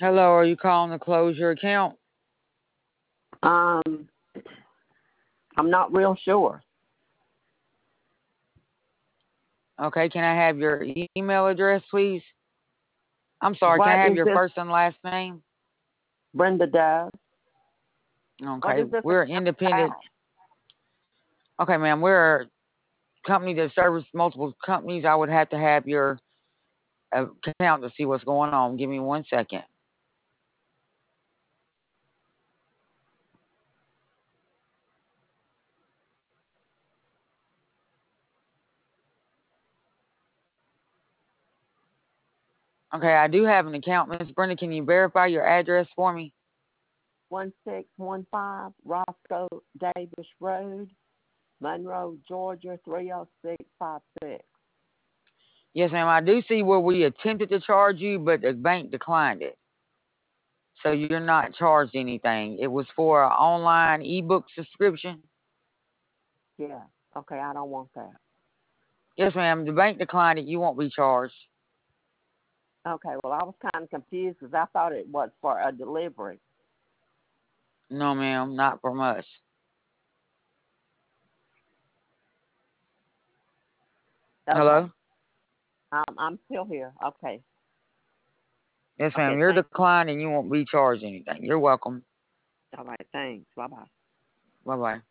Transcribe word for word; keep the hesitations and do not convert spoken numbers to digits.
Hello, are you calling to close your account? Um, I'm not real sure. Okay, can I have your email address, please? I'm sorry, can I What have is your this? first and last name? Brenda does. What Okay, is this we're account independent. about? Okay, ma'am, we're a company that serves multiple companies. I would have to have your account to see what's going on. Give me one second. Okay, I do have an account. Miss Brenda, can you verify your address for me? One six one five Roscoe Davis Road, Monroe, Georgia three oh six five six. Yes, ma'am. I do see where we attempted to charge you, but the bank declined it. So you're not charged anything. It was for an online ebook subscription. Yeah. Okay, I don't want that. Yes, ma'am. The bank declined it. You won't be charged. Okay, well, I was kind of confused because I thought it was for a delivery. No, ma'am. Not from us. Okay. Hello? Um, I'm still here. Okay. Yes, ma'am. Okay, You're thanks. declined and you won't be charged anything. You're welcome. All right, thanks. Bye bye. Bye bye.